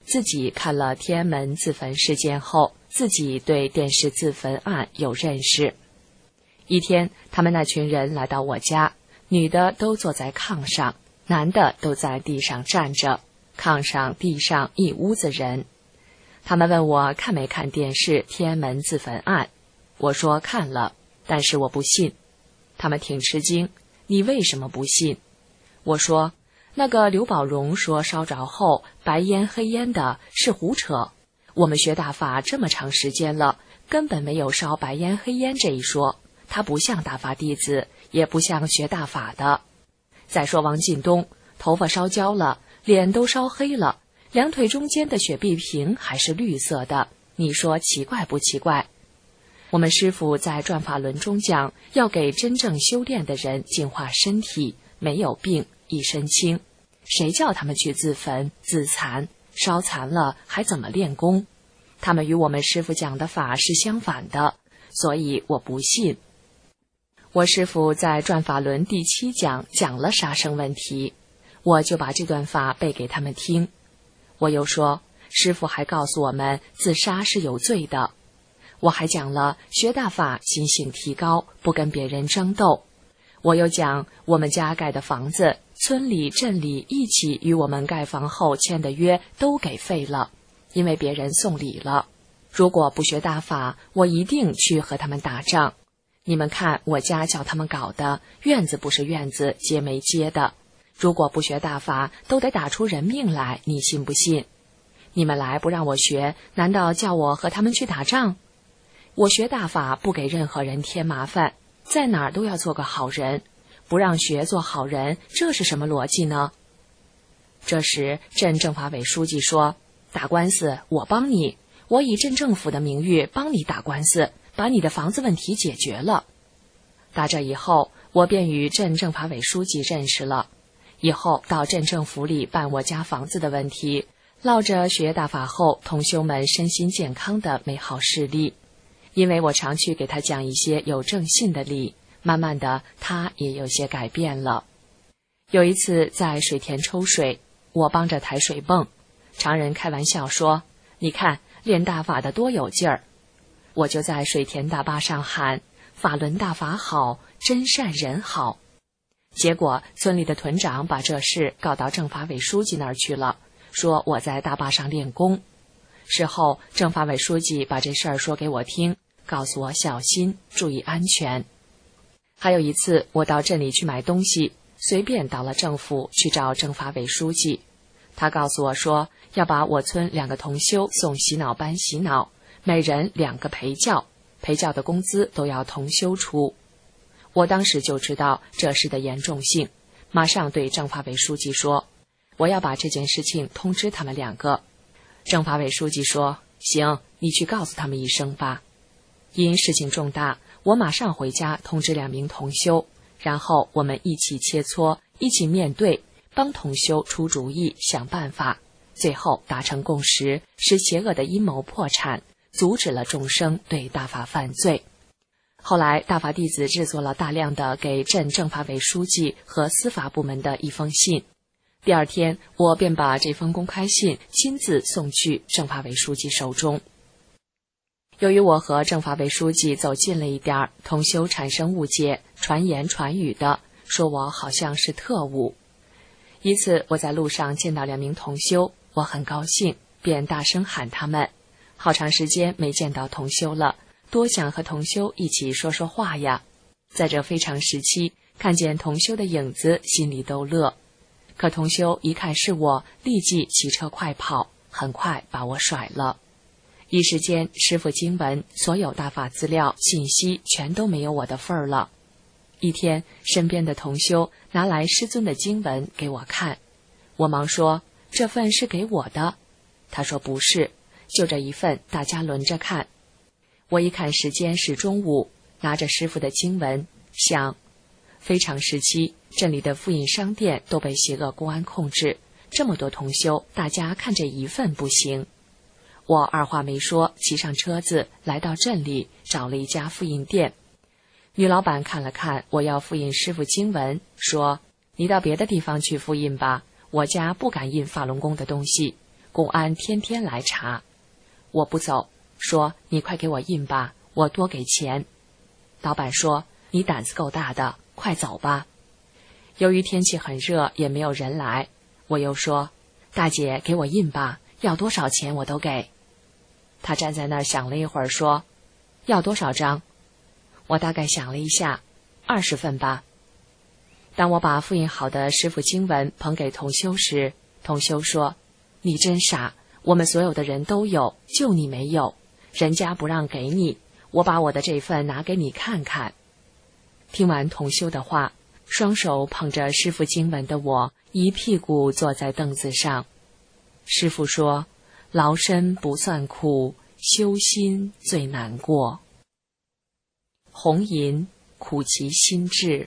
自己看了天安门自焚事件后，自己对电视自焚案有认识。一天，他们那群人来到我家，女的都坐在炕上，男的都在地上站着，炕上地上一屋子人。他们问我看没看电视天安门自焚案，我说看了，但是我不信。他们挺吃惊，你为什么不信？我说那个刘宝荣说烧着后白烟黑烟的是胡扯，我们学大法这么长时间了，根本没有烧白烟黑烟这一说，他不像大法弟子，也不像学大法的。再说王进东头发烧焦了，脸都烧黑了，两腿中间的血碧瓶还是绿色的，你说奇怪不奇怪？我们师父在转法轮中讲，要给真正修炼的人净化身体，没有病，一身轻。谁叫他们去自焚自残，烧残了还怎么练功？他们与我们师父讲的法是相反的，所以我不信。我师父在转法轮第7讲讲了杀生问题，我就把这段法背给他们听。我又说，师父还告诉我们自杀是有罪的。我还讲了学大法心性提高，不跟别人争斗。我又讲我们家盖的房子，村里镇里一起与我们盖房后签的约都给废了，因为别人送礼了。如果不学大法，我一定去和他们打仗。你们看我家叫他们搞的，院子不是院子，街没街的。如果不学大法，都得打出人命来，你信不信？你们来不让我学，难道叫我和他们去打仗？我学大法不给任何人添麻烦，在哪儿都要做个好人，不让学做好人，这是什么逻辑呢？这时镇政法委书记说，打官司我帮你，我以镇政府的名誉帮你打官司，把你的房子问题解决了。打这以后，我便与镇政法委书记认识了，以后到镇政府里办我家房子的问题，落着学大法后同修们身心健康的美好事例。因为我常去给他讲一些有正信的理，慢慢的他也有些改变了。有一次在水田抽水，我帮着抬水泵，常人开玩笑说，你看练大法的多有劲儿。我就在水田大坝上喊，法轮大法好，真善人好。结果村里的屯长把这事告到政法委书记那儿去了，说我在大坝上练功。事后政法委书记把这事儿说给我听，告诉我小心注意安全。还有一次我到镇里去买东西，随便到了政府去找政法委书记，他告诉我说要把我村2个同修送洗脑班洗脑，每人2个陪教，陪教的工资都要同修出。我当时就知道这事的严重性，马上对政法委书记说，我要把这件事情通知他们2个。政法委书记说，行，你去告诉他们一声吧。因事情重大，我马上回家通知2名同修，然后我们一起切磋，一起面对，帮同修出主意想办法，最后达成共识，使邪恶的阴谋破产，阻止了众生对大法犯罪。后来大法弟子制作了大量的给镇政法委书记和司法部门的一封信，第2天我便把这封公开信亲自送去政法委书记手中。由于我和政法委书记走近了一点，同修产生误解，传言传语的说我好像是特务。一次我在路上见到2名同修，我很高兴，便大声喊他们。好长时间没见到同修了，多想和同修一起说说话呀。在这非常时期，看见同修的影子，心里都乐。可同修一看是我，立即骑车快跑，很快把我甩了。一时间，师父经文、所有大法资料、信息全都没有我的份儿了。一天，身边的同修拿来师尊的经文给我看，我忙说，这份是给我的。他说不是，就这一份，大家轮着看。我一看时间是中午，拿着师父的经文，想，非常时期，镇里的复印商店都被邪恶公安控制，这么多同修，大家看这一份不行。我二话没说，骑上车子来到镇里，找了一家复印店。女老板看了看我要复印师父经文，说，你到别的地方去复印吧，我家不敢印法轮功的东西， 公安天天来查。我不走，说你快给我印吧，我多给钱。老板说你胆子够大的，快走吧。由于天气很热，也没有人来，我又说大姐给我印吧，要多少钱我都给。他站在那儿想了一会儿，说要多少张？我大概想了一下，20份吧。当我把复印好的师傅经文捧给同修时，同修说你真傻，我们所有的人都有，就你没有，人家不让给你，我把我的这份拿给你看看。听完同修的话，双手捧着师傅经文的我一屁股坐在凳子上。师傅说劳身不算苦，修心最难过。红银苦其心志。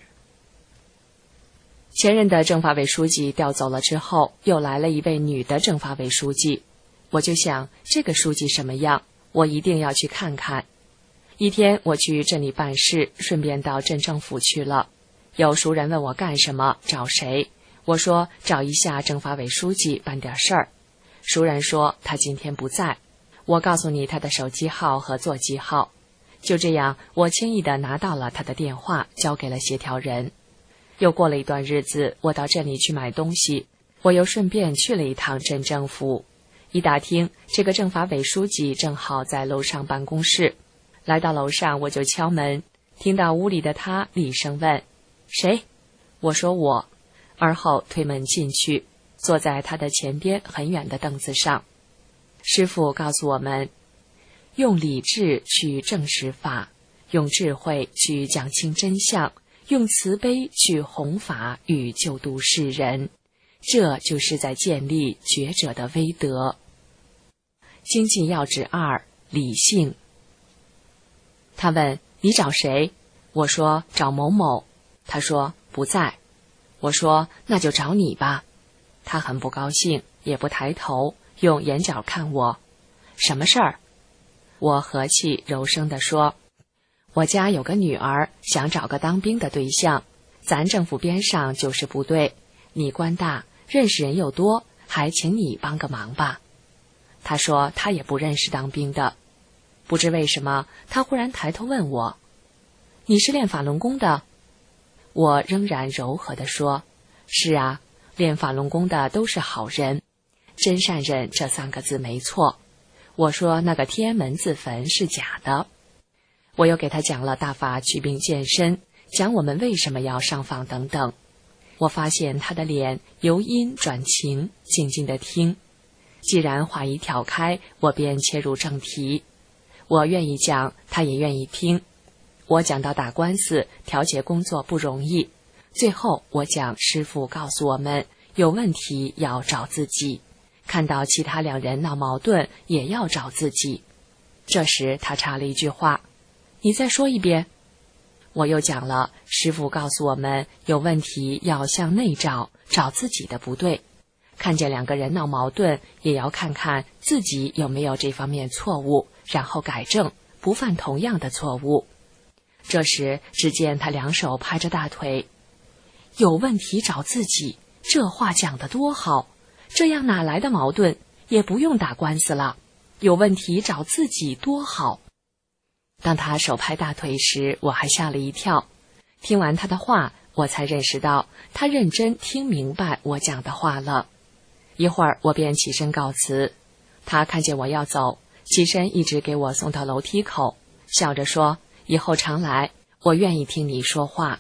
前任的政法委书记调走了之后，又来了一位女的政法委书记。我就想这个书记什么样，我一定要去看看。一天我去镇里办事，顺便到镇政府去了。有熟人问我干什么，找谁，我说找一下政法委书记办点事儿。熟人说他今天不在，我告诉你他的手机号和座机号。就这样，我轻易地拿到了他的电话，交给了协调人。又过了一段日子，我到镇里去买东西，我又顺便去了一趟镇政府。一打听，这个政法委书记正好在楼上办公室。来到楼上，我就敲门，听到屋里的他厉声问谁？我说我，而后推门进去，坐在他的前边很远的凳子上。师父告诉我们，用理智去证实法，用智慧去讲清真相，用慈悲去弘法与救度世人，这就是在建立觉者的威德。精进要旨2：理性。他问你找谁？我说找某某。他说不在。我说那就找你吧。他很不高兴，也不抬头，用眼角看我。什么事儿？我和气柔声地说，我家有个女儿，想找个当兵的对象，咱政府边上就是部队，你官大，认识人又多，还请你帮个忙吧。他说他也不认识当兵的。不知为什么，他忽然抬头问我，你是练法轮功的？我仍然柔和地说，是啊，练法轮功的都是好人，真善忍这3个字没错。我说那个天安门自焚是假的。我又给他讲了大法祛病健身，讲我们为什么要上访等等。我发现他的脸由阴转晴，静静地听。既然话一挑开，我便切入正题。我愿意讲，他也愿意听。我讲到打官司，调解工作不容易。最后我讲师父告诉我们，有问题要找自己，看到其他2人闹矛盾，也要找自己。这时他插了一句话，你再说一遍。我又讲了，师父告诉我们，有问题要向内找，找自己的不对。看见2个人闹矛盾，也要看看自己有没有这方面错误，然后改正，不犯同样的错误。这时只见他2手拍着大腿，有问题找自己，这话讲得多好，这样哪来的矛盾，也不用打官司了，有问题找自己多好。当他手拍大腿时，我还吓了一跳。听完他的话，我才认识到他认真听明白我讲的话了。一会儿我便起身告辞，他看见我要走，起身一直给我送到楼梯口，笑着说，以后常来，我愿意听你说话。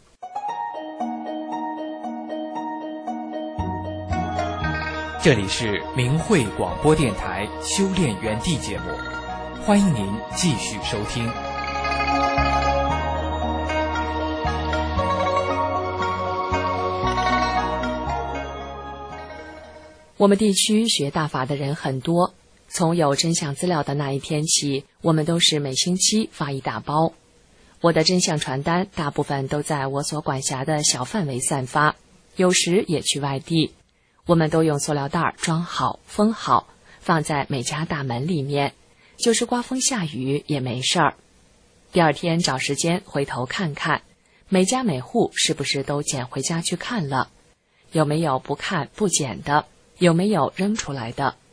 这里是明慧广播电台修炼园地节目，欢迎您继续收听。 我们地区学大法的人很多，从有真相资料的那一天起，我们都是每星期发一大包。我的真相传单大部分都在我所管辖的小范围散发，有时也去外地。我们都用塑料袋装好封好，放在每家大门里面，就是刮风下雨也没事儿。第二天找时间回头看看，每家每户是不是都捡回家去看了，有没有不看不捡的，有没有扔出来的，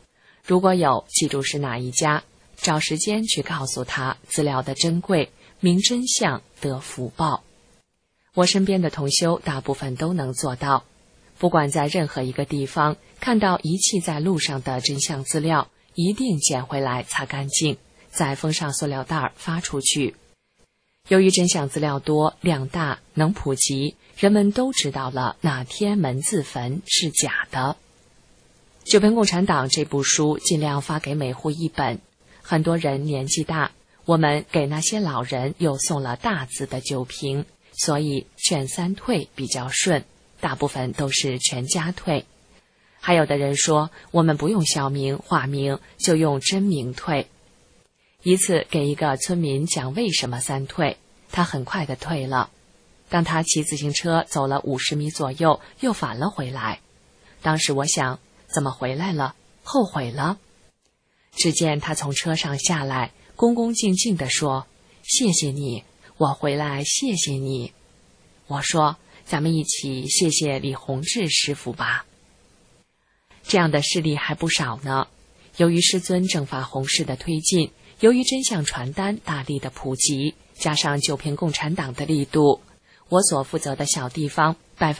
如果有，记住是哪一家，找时间去告诉他资料的珍贵，明真相得福报。我身边的同修大部分都能做到，不管在任何一个地方看到遗弃在路上的真相资料，一定捡回来擦干净，再封上塑料袋发出去。由于真相资料多、量大、能普及，人们都知道了那天门自焚是假的。《酒瓶共产党》这部书尽量发给每户一本，很多人年纪大，我们给那些老人又送了大字的酒瓶，所以劝三退比较顺，大部分都是全家退。还有的人说，我们不用小名化名，就用真名退。一次给一个村民讲为什么三退，他很快的退了。当他骑自行车走了50米左右，又返了回来。当时我想，怎么回来了？后悔了？只见他从车上下来，恭恭敬敬地说：“谢谢你，我回来谢谢你。”我说：“咱们一起谢谢李洪志师傅吧。”这样的事例还不少呢。由于师尊正法弘誓的推进，由于真相传单大力的普及，加上酒瓶共产党的力度，我所负责的小地方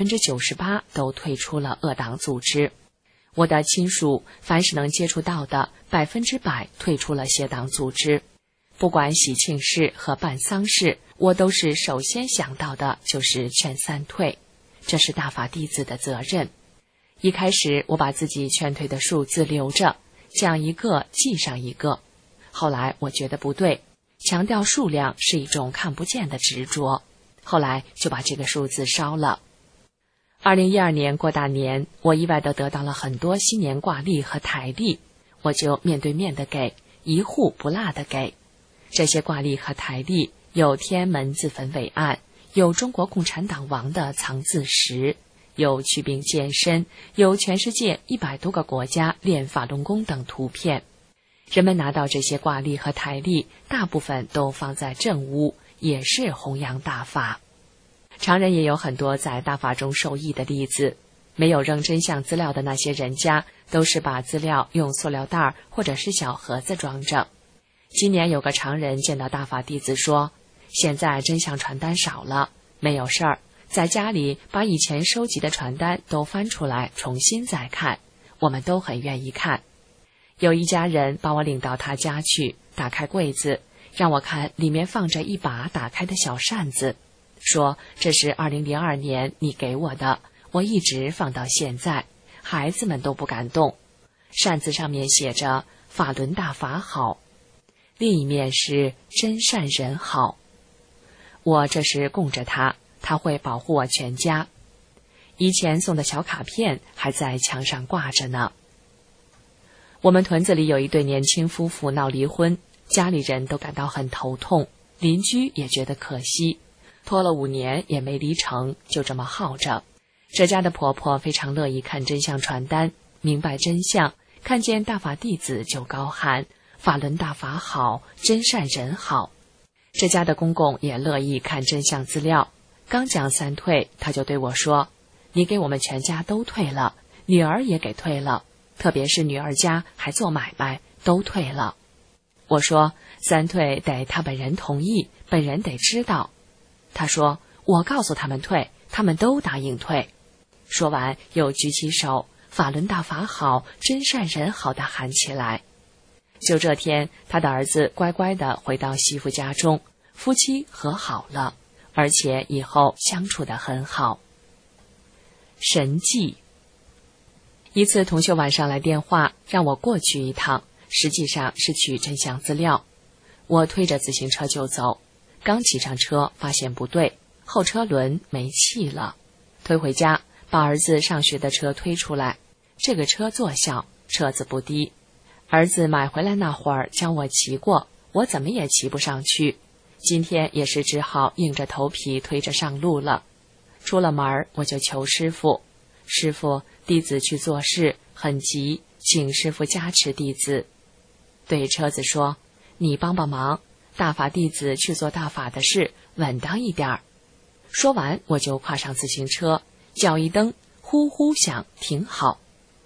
98%都退出了恶党组织。我的亲属凡是能接触到的100%退出了邪党组织。不管喜庆事和办丧事，我都是首先想到的就是劝三退，这是大法弟子的责任。一开始我把自己劝退的数字留着，讲一个记上一个。后来我觉得不对，强调数量是一种看不见的执着，后来就把这个数字烧了。2012年过大年，我意外地得到了很多新年挂历和台历，我就面对面的给，一户不落的给。这些挂历和台历有天门自焚伟案，有中国共产党亡的藏字石，有祛病健身，有全世界100多个国家练法轮功等图片。人们拿到这些挂历和台历，大部分都放在正屋，也是弘扬大法。常人也有很多在大法中受益的例子，没有扔真相资料的那些人家，都是把资料用塑料袋或者是小盒子装着。今年有个常人见到大法弟子说，现在真相传单少了，没有事儿，在家里把以前收集的传单都翻出来重新再看，我们都很愿意看。有一家人把我领到他家去，打开柜子，让我看里面放着一把打开的小扇子，说这是2002年你给我的，我一直放到现在，孩子们都不敢动。扇子上面写着法轮大法好，另一面是真善人好。我这是供着他，他会保护我全家。以前送的小卡片还在墙上挂着呢。我们屯子里有一对年轻夫妇闹离婚，家里人都感到很头痛，邻居也觉得可惜，拖了5年也没离成，就这么耗着。这家的婆婆非常乐意看真相传单，明白真相，看见大法弟子就高喊法轮大法好，真善人好。这家的公公也乐意看真相资料，刚讲三退，他就对我说，你给我们全家都退了，女儿也给退了，特别是女儿家还做买卖，都退了。我说三退得他本人同意，本人得知道。他说我告诉他们退，他们都答应退。说完又举起手，法轮大法好，真善人好的喊起来。就这天，他的儿子乖乖地回到媳妇家中，夫妻和好了，而且以后相处得很好。神迹。一次同修晚上来电话，让我过去一趟，实际上是取真相资料。我推着自行车就走，刚骑上车发现不对，后车轮没气了。推回家，把儿子上学的车推出来，这个车座小，车子不低。儿子买回来那会儿教我骑过，我怎么也骑不上去，今天也是只好硬着头皮推着上路了。出了门我就求师父，师父，弟子去做事很急，请师父加持弟子。对车子说，你帮帮忙，大法弟子去做大法的事，稳当一点儿。说完我就跨上自行车，脚一蹬，呼呼响，停好。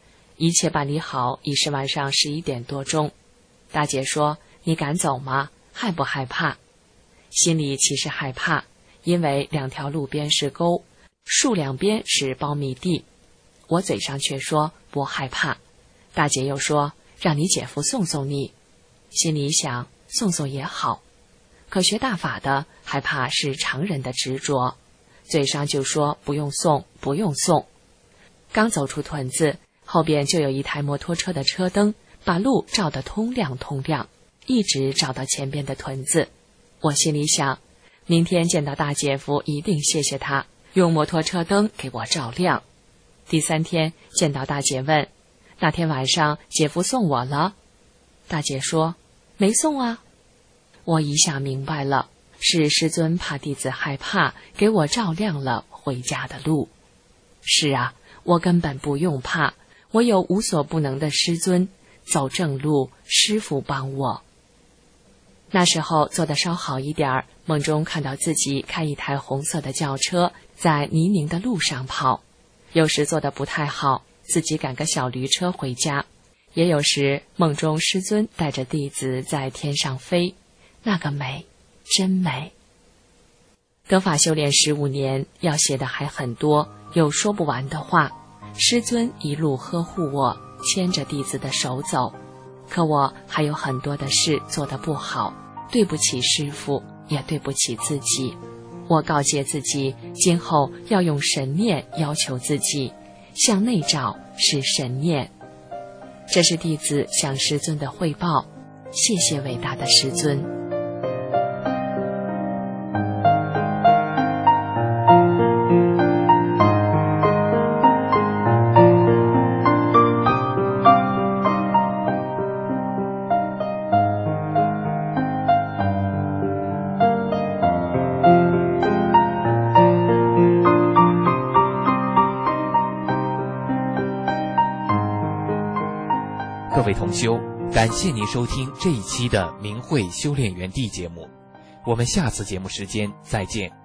一切办理好已是晚上11点多钟。大姐说：“你敢走吗？害不害怕？”心里其实害怕，因为2条路边是沟，树两边是苞米地。我嘴上却说不害怕。大姐又说：“让你姐夫送送你。”心里想，送送也好。可学大法的害怕是常人的执着，嘴上就说不用送，不用送。刚走出屯子，后边就有一台摩托车的车灯把路照得通亮通亮，一直照到前边的屯子。我心里想，明天见到大姐夫一定谢谢他，用摩托车灯给我照亮。第3天见到大姐问：“那天晚上姐夫送我了？”大姐说：“没送啊。”我一下明白了，是师尊怕弟子害怕，给我照亮了回家的路。是啊，我根本不用怕，我有无所不能的师尊，走正路，师父帮我。那时候做得稍好一点儿，梦中看到自己开一台红色的轿车在泥泞的路上跑，有时做得不太好，自己赶个小驴车回家，也有时梦中师尊带着弟子在天上飞，那个美，真美。得法修炼15年，要写的还很多，有说不完的话。师尊一路呵护我，牵着弟子的手走，可我还有很多的事做得不好，对不起师父，也对不起自己。我告诫自己，今后要用神念要求自己，向内找是神念。这是弟子向师尊的汇报，谢谢伟大的师尊。 各位同修，感谢您收听这一期的明慧修炼园地节目，我们下次节目时间再见。